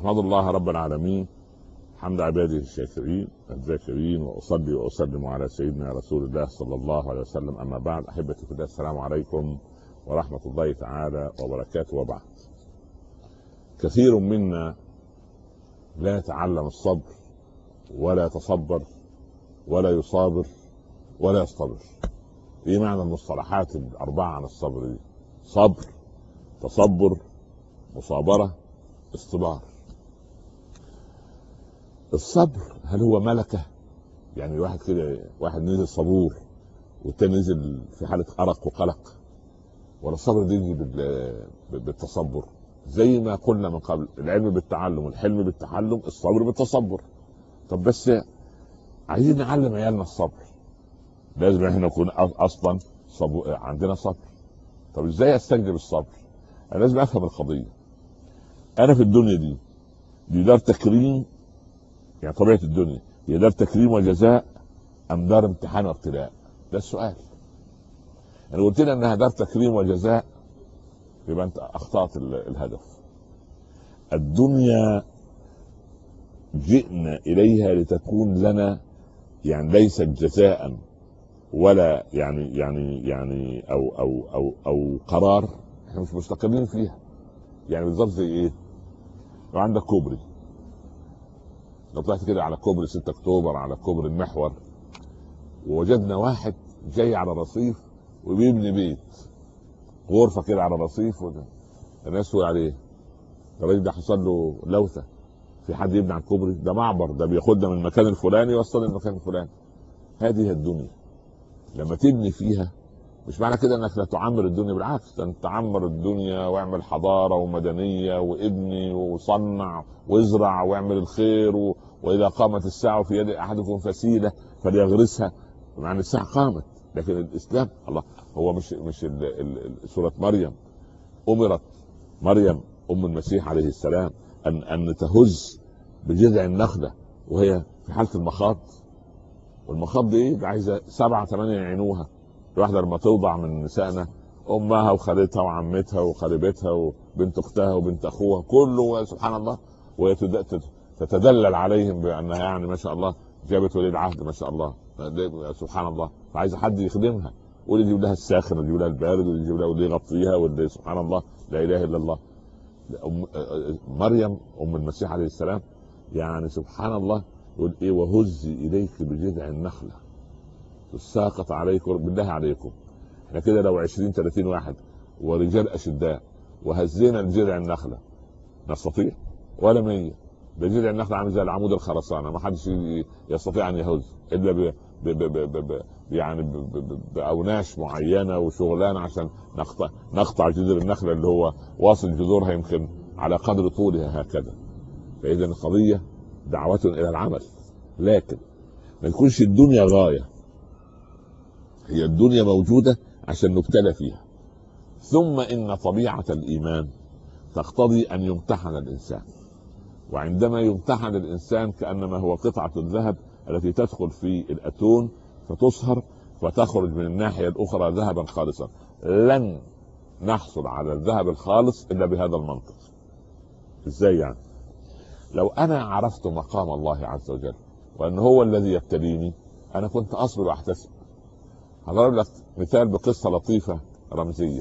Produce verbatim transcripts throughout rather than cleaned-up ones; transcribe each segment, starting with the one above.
احمد الله رب العالمين حمد عباده الشاكرين الذاكرين، واصلي واسلم على سيدنا رسول الله صلى الله عليه وسلم. اما بعد، احبتي في الله، السلام عليكم ورحمه الله تعالى وبركاته. وبعد، كثير منا لا يتعلم الصبر ولا يتصبر ولا يصابر ولا يصطبر. ايه معنى المصطلحات الاربعه عن الصبر دي؟ صبر، تصبر، مصابره، اصطبار. الصبر هل هو ملكه؟ يعني واحد كده، واحد نزل صبور والتاني نزل في حاله ارق وقلق، ولا الصبر دي يجي بالتصبر؟ زي ما قلنا من قبل، العلم بالتعلم والحلم بالتحلم، الصبر بالتصبر. طب بس عايزين نعلم عيالنا الصبر، لازم احنا نكون اصلا صبر، عندنا صبر. طب ازاي استجلب الصبر؟ انا لازم افهم القضيه. انا في الدنيا دي دي دار تكريم، يعني طبيعه الدنيا هي دار تكريم وجزاء ام دار امتحان وابتلاء؟ ده السؤال. انا قلت لنا انها دار تكريم وجزاء، يبقى انت اخطات الهدف. الدنيا جئنا اليها لتكون لنا، يعني ليست جزاء ولا يعني يعني يعني او او او او قرار احنا مش مستقرين فيها. يعني بالظبط زي ايه؟ لو عندك كوبري، لو طلعت كده على كوبري ستة اكتوبر، على كوبري المحور، ووجدنا واحد جاي على الرصيف وبيبني بيت، غرفه كده على الرصيف، الناس تقول عليه الراجل ده حصل له لوثه، في حد يبني على الكوبري ده؟ معبر، ده بياخدنا من المكان الفلاني يوصل المكان الفلاني. هذه هي الدنيا. لما تبني فيها مش معنى كده انك لا تعمر الدنيا، بالعكس، انت تعمر الدنيا واعمل حضاره ومدنيه وابني وصنع وازرع واعمل الخير و... واذا قامت الساعه في يد احدكم فسيله فليغرسها. معنى الساعه قامت، لكن الاسلام الله هو مش مش ال... ال... سوره مريم امرت مريم ام المسيح عليه السلام ان ان تهز بجذع النخله وهي في حاله المخاض، والمخاض دي عايزه سبعه ثمانيه يعينوها. الواحده لما توضع من نسائنا، امها وخالتها وعمتها وخالبتها وبنت اختها وبنت اخوها كله، سبحان الله، وهي تتدلل عليهم بانها يعني ما شاء الله جابت ولي العهد ما شاء الله، سبحان الله، فعايزه حد يخدمها، واللي يجيب لها الساخن واللي يجيب لها البارد واللي يجيب لها واللي يغطيها واللي سبحان الله لا اله الا الله. أم مريم ام المسيح عليه السلام يعني سبحان الله يقول ايه؟ وهزي اليك بجذع النخله تساقط عليكم. بالله عليكم احنا كده لو عشرين ثلاثين واحد ورجال اشداء وهزينا الجذع النخله نستطيع؟ ولا مية. ده جذع النخله عامل زي العمود الخرسانه، ما حدش يستطيع ان يهز الا ب ب ب ب ب يعني باوناش معينه وشغلانه عشان نقطع نقطع جذر النخله اللي هو واصل جذورها يمكن على قدر طولها هكذا. فاذا القضيه دعوه الى العمل، لكن ما تكونش الدنيا غايه. هي الدنيا موجوده عشان نبتلى فيها، ثم ان طبيعه الايمان تقتضي ان يمتحن الانسان، وعندما يمتحن الانسان كانما هو قطعه الذهب التي تدخل في الاتون فتصهر فتخرج من الناحيه الاخرى ذهبا خالصا. لن نحصل على الذهب الخالص الا بهذا المنطق. ازاي يعني؟ لو انا عرفت مقام الله عز وجل وان هو الذي يبتليني، انا كنت اصبر واحتسب. هضرب لك مثال بقصه لطيفه رمزيه.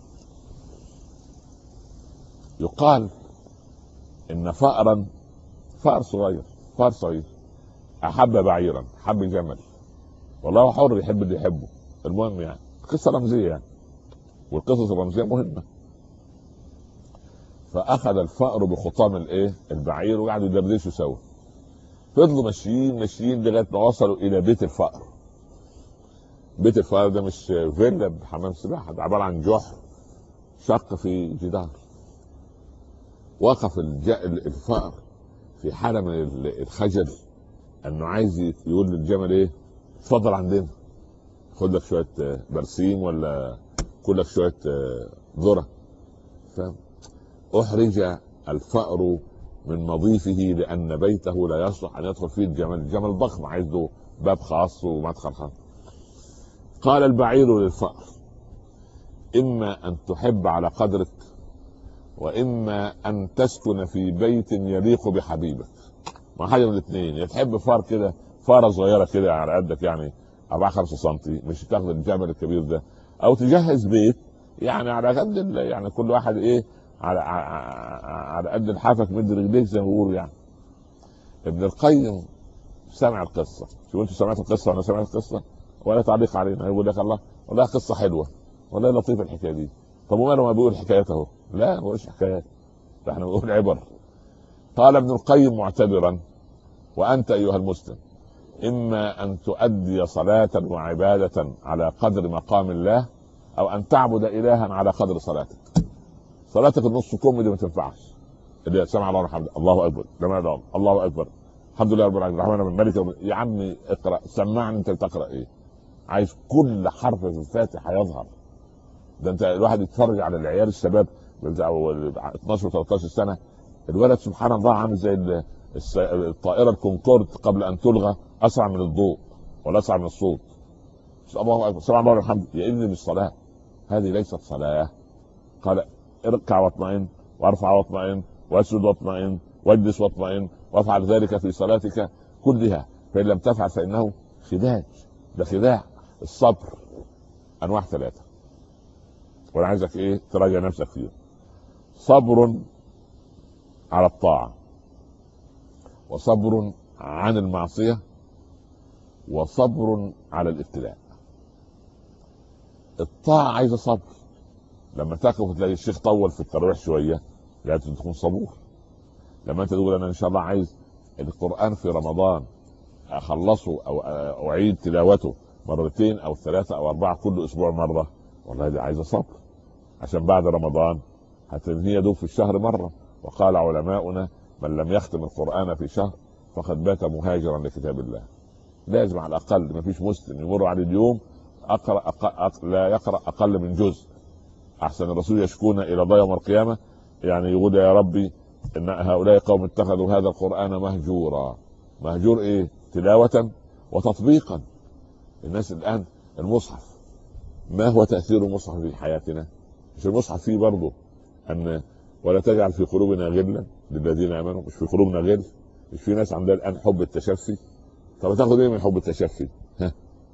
يقال ان فأرا فأر صغير فأر صغير احب بعيرا، حب جمل، والله حر يحب اللي يحبه. المهم يعني قصه رمزيه يعني، والقصص الرمزيه مهمه. فاخذ الفأر بخطام الايه البعير وقعدوا يدردشوا سوا. فضلوا ماشيين ماشيين لغايه ما وصلوا الى بيت الفأر. بيت الفأر ده مش فيلا بحمام سباحه، ده عباره عن جحر شق في جدار. وقف الفأر في حاله من الخجل، انه عايز يقول للجمل ايه؟ اتفضل عندنا، خد لك شويه برسيم ولا كل لك شويه ذره. فاحرج الفأر من مضيفه لان بيته لا يصلح ان يدخل فيه الجمل. الجمل ضخم عايز له باب خاص ومدخل خاص. قال البعير للفأر: اما ان تحب على قدرك واما ان تسكن في بيت يليق بحبيبك. ما حاجه من الاثنين، يا تحب فار كده، فاره صغيره كده على قدك يعني أربعة خمسة سم، مش تاخد الجبل الكبير ده، او تجهز بيت يعني على قد يعني كل واحد ايه، على على قد الحافك مد رجليك زي ما بيقولوا يعني. ابن القيم سمع القصه، شو انتوا سمعتوا القصه وانا سمعت القصه ولا تعليق علينا؟ يقول لك الله والله قصه حلوه والله لطيفه الحكايه دي. طب وماله ما بيقول حكايات اهو؟ لا ما بيقولش حكايات، احنا بنقول عبر. قال ابن القيم معتبرا: وانت ايها المسلم اما ان تؤدي صلاه وعباده على قدر مقام الله، او ان تعبد الها على قدر صلاتك. صلاتك النص كم دي ما تنفعش، اللي سمع الله الحمد الله اكبر لما الله اكبر الحمد لله رب العالمين الرحمن الرحيم مالك يا عمي اقرا سمعني انت بتقرا ايه. عايز كل حرف في الفاتحه يظهر. ده انت الواحد يتفرج على العيال الشباب اتناشر تلتاشر سنه، الولد سبحان الله عامل زي الطائره الكونكورد قبل ان تلغى، اسرع من الضوء ولا اسرع من الصوت. الله اكبر سبحان الله الحمد. يا ابني بالصلاه هذه ليست صلاه. قال: اركع واطمئن، وارفع واطمئن، واسجد واطمئن، واجلس واطمئن، وافعل ذلك في صلاتك كلها، فان لم تفعل فانه خداع. ده خداع. الصبر انواع ثلاثه، وانا عايزك ايه تراجع نفسك فيه. صبر على الطاعه، وصبر عن المعصيه، وصبر على الابتلاء. الطاعه عايزه صبر. لما تقف تلاقي الشيخ طول في التراويح شويه لازم تكون صبور. لما انت تقول انا ان شاء الله عايز القران في رمضان اخلصه او اعيد تلاوته مرتين او ثلاثه او اربعه كل اسبوع مره، والله دي عايزه صبر، عشان بعد رمضان هتنهي يدوب في الشهر مره. وقال علماؤنا: من لم يختم القران في شهر فقد بات مهاجرا لكتاب الله. لازم على الاقل ما فيش مسلم يمر عليه اليوم اقرا أق... لا يقرا اقل من جزء. احسن الرسول يشكون الى الله يوم القيامه، يعني يقول: يا ربي ان هؤلاء قوم اتخذوا هذا القران مهجورا. مهجور ايه؟ تلاوه وتطبيقا. الناس الان المصحف، ما هو تاثير المصحف في حياتنا؟ مش المصحف فيه برضه ان ولا تجعل في قلوبنا غلا للذين امنوا؟ مش في قلوبنا غل؟ مش في ناس عندها الان حب التشفي؟ طب تاخد ايه من حب التشفي؟ ها،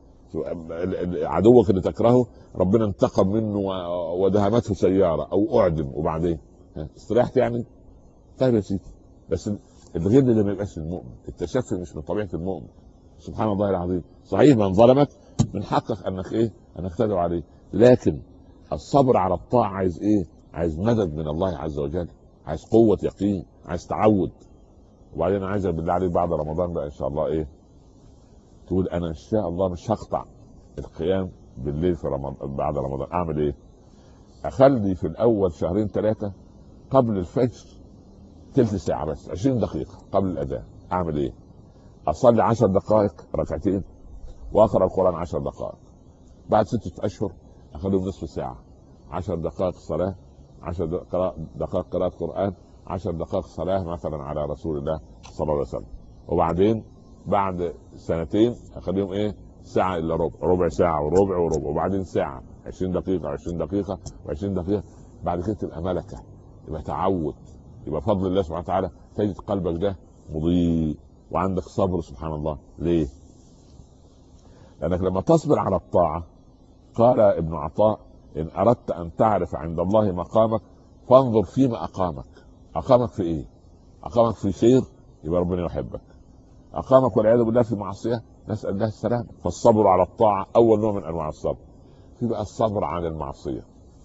عدوك اللي تكرهه ربنا انتقم منه ودهمته سياره او اعدم، وبعدين ها استريحت يعني؟ طيب يا سيدي، بس الغل ده ما يبقاش المؤمن. التشفي مش من طبيعه المؤمن. سبحان الله العظيم. صحيح من ظلمك من حقك انك ايه؟ انك تدعو عليه، لكن الصبر على الطاعه عايز ايه؟ عايز مدد من الله عز وجل، عايز قوه يقين، عايز تعود. وبعدين عايزك بالله عليك بعد رمضان بقى ان شاء الله ايه؟ تقول انا ان شاء الله مش هقطع القيام بالليل في رمضان بعد رمضان. اعمل ايه؟ اخلي في الاول شهرين ثلاثه قبل الفجر تلت ساعه بس، عشرين دقيقه قبل الاذان. اعمل ايه؟ اصلي عشر دقائق ركعتين واقرا القران عشر دقائق. بعد ستة اشهر اخليهم نصف ساعه، عشر دقائق صلاه، عشر دقائق قراءه قران، عشر دقائق صلاه مثلا على رسول الله صلى الله عليه وسلم. وبعدين بعد سنتين اخليهم ايه؟ ساعه الا ربع، ربع ساعه وربع وربع، وبعدين ساعه، عشرين دقيقه عشرين دقيقه وعشرين دقيقه. بعد كده تبقى ملكه، يبقى تعود، يبقى بفضل الله سبحانه وتعالى تجد قلبك ده مضيء وعندك صبر. سبحان الله. ليه؟ لانك لما تصبر على الطاعه، قال ابن عطاء: ان اردت ان تعرف عند الله مقامك فانظر فيما اقامك. اقامك في ايه؟ اقامك في خير يبقى ربنا يحبك، اقامك والعياذ بالله في معصيه نسال الله السلامه. فالصبر على الطاعه اول نوع من انواع الصبر. في بقى الصبر عن المعصيه.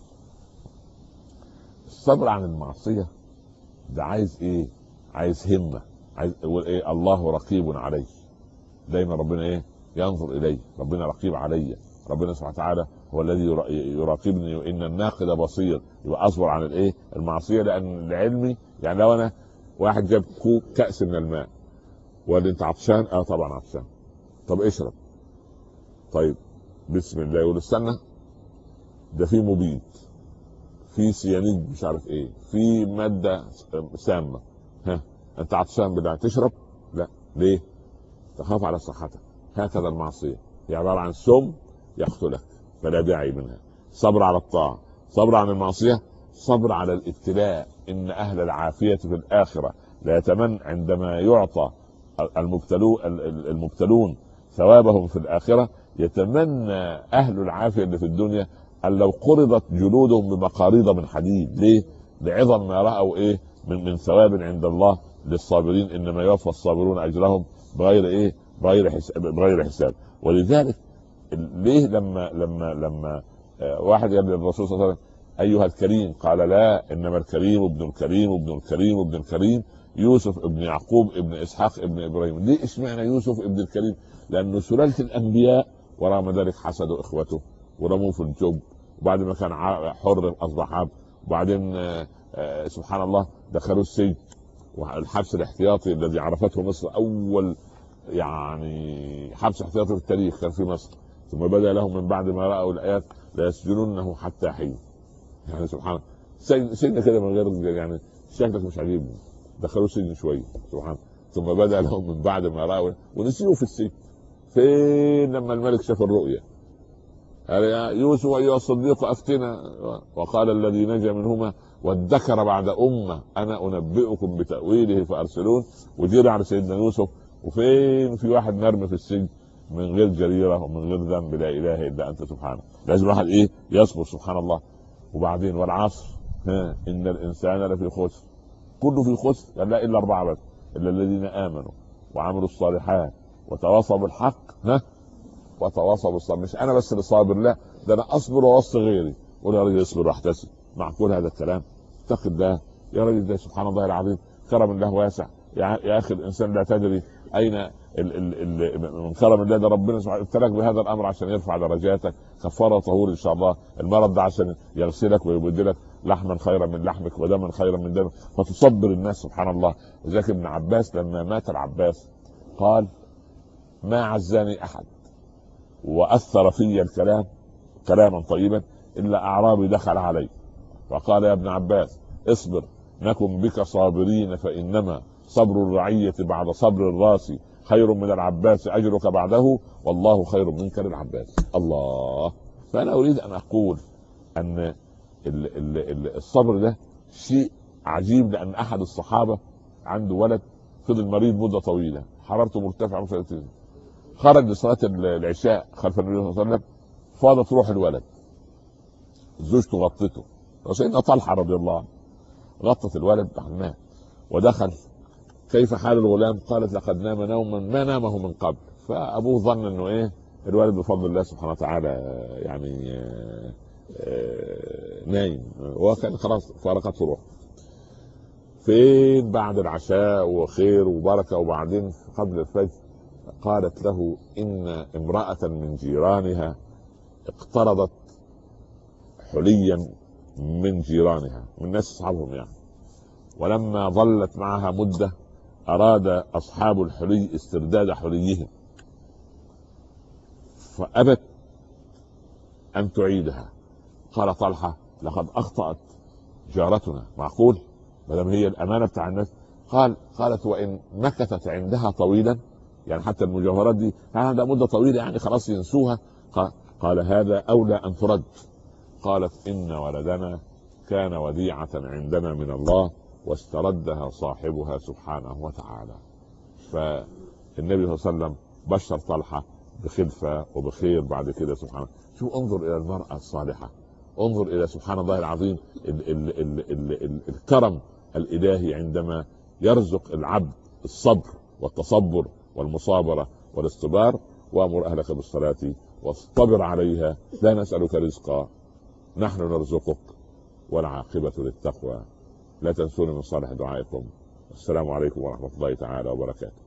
الصبر عن المعصيه ده عايز ايه؟ عايز همه، عايز يقول ايه؟ الله رقيب علي. دايما ربنا ايه؟ ينظر الي، ربنا رقيب علي، ربنا سبحانه وتعالى هو الذي يراقبني وان الناقد بصير. يبقى اصبر عن الايه؟ المعصيه. لان لعلمي يعني لو انا واحد جاب كوب كاس من الماء وقال انت عطشان؟ اه طبعا عطشان. طب اشرب. طيب بسم الله. يقول استنى، ده في مبيد، في سيانيد، مش عارف ايه، في ماده سامه. ها انت عطشان بالله تشرب؟ لا. ليه؟ تخاف على صحتك. هكذا المعصيه هي عباره عن سم يقتلك، فلا داعي منها. صبر على الطاعه، صبر عن المعصيه، صبر على الابتلاء. ان اهل العافيه في الاخره لا يتمنى عندما يعطى المبتلو المبتلون ثوابهم في الاخره، يتمنى اهل العافيه اللي في الدنيا ان لو قرضت جلودهم بمقاريض من حديد. ليه؟ لعظم ما راوا ايه من من ثواب عند الله للصابرين. انما يوفى الصابرون اجرهم بغير ايه بغير حساب بغير حساب. ولذلك ليه لما لما لما واحد قال للرسول صلى الله عليه وسلم ايها الكريم، قال لا، انما الكريم ابن الكريم ابن الكريم ابن الكريم يوسف ابن يعقوب ابن اسحاق ابن ابراهيم. ليه اشمعنى يوسف ابن الكريم؟ لانه سلاله الانبياء، ورغم ذلك حسدوا اخوته ورموه في الجب، وبعد ما كان حر اصبح عبد، وبعدين سبحان الله دخلوا السجن والحبس الاحتياطي الذي عرفته مصر، اول يعني حبس احتياطي في التاريخ كان في مصر. ثم بدا لهم من بعد ما راوا الايات لا يسجنونه حتى حين. يعني سبحان الله سجن, سجن كده من غير يعني شكلك مش عجيبني، دخلوا سجن شويه سبحان. ثم بدا لهم من بعد ما راوا ونسيوا في السجن. فين لما الملك شاف الرؤيا قال يا يوسف ايها الصديق افتنا، وقال الذي نجا منهما وادكر بعد امه انا انبئكم بتاويله فارسلون. وجرى على سيدنا يوسف، وفين في واحد مرمي في السجن من غير جريره ومن غير ذنب، لا اله الا انت سبحانك. لازم واحد ايه يصبر سبحان الله. وبعدين والعصر ها ان الانسان لفي خسر، كله في خسر، قال لا الا اربعه بس، الا الذين امنوا وعملوا الصالحات وتواصوا بالحق ها وتواصوا بالصبر. مش انا بس اللي صابر، لا، ده انا اصبر واوصي غيري. قول يا راجل اصبر واحتسب، معقول هذا الكلام؟ اتق الله يا راجل، ده سبحان الله العظيم كرم الله واسع. يا اخي الانسان لا تدري اين ال ال ال من كرم الله ده. ربنا سبحانه ابتلاك بهذا الامر عشان يرفع درجاتك، كفاره طهور ان شاء الله. المرض ده عشان يغسلك ويبدلك لحما خيرا من لحمك ودما خيرا من دمك، فتصبر الناس سبحان الله. وذاك ابن عباس لما مات العباس قال ما عزاني احد واثر في الكلام كلاما طيبا الا اعرابي دخل علي وقال يا ابن عباس اصبر نكن بك صابرين، فانما صبر الرعيه بعد صبر الراس خير من العباس اجرك بعده، والله خير منك للعباس. الله. فانا اريد ان اقول ان ال ال ال الصبر ده شيء عجيب، لان احد الصحابه عنده ولد فضل مريض مده طويله، حرارته مرتفعه وثلاثين، خرج لصلاه العشاء خلف النبي صلى الله عليه وسلم، فاضت روح الولد، زوجته غطته، وسيدنا طلحه رضي الله عنه غطت الولد بعد ودخل. كيف حال الغلام؟ قالت لقد نام نوما ما نامه من قبل. فابوه ظن انه ايه الولد بفضل الله سبحانه وتعالى يعني آآ آآ نايم، وكان خلاص فارقته روح. فين بعد العشاء وخير وبركه، وبعدين قبل الفجر قالت له ان امراه من جيرانها اقترضت حليا من جيرانها، من ناس اصحابهم يعني، ولما ظلت معها مده اراد اصحاب الحلي استرداد حليهم، فابت ان تعيدها. قال طلحه لقد اخطات جارتنا، معقول ما دام هي الامانه بتاع الناس؟ قال قالت وان مكثت عندها طويلا، يعني حتى المجوهرات دي عندها مده طويله يعني خلاص ينسوها. قال هذا اولى ان ترد. قالت ان ولدنا كان وديعه عندنا من الله واستردها صاحبها سبحانه وتعالى. فالنبي صلى الله عليه وسلم بشر طلحه بخلفه وبخير بعد كده سبحانه. شو انظر الى المراه الصالحه، انظر الى سبحان الله العظيم ال ال ال ال ال الكرم الالهي عندما يرزق العبد الصبر والتصبر والمصابره والاصطبار. وامر اهلك بالصلاه واصطبر عليها لا نسالك رزقا نحن نرزقك والعاقبه للتقوى. لا تنسوني من صالح دعائكم. السلام عليكم ورحمه الله تعالى وبركاته.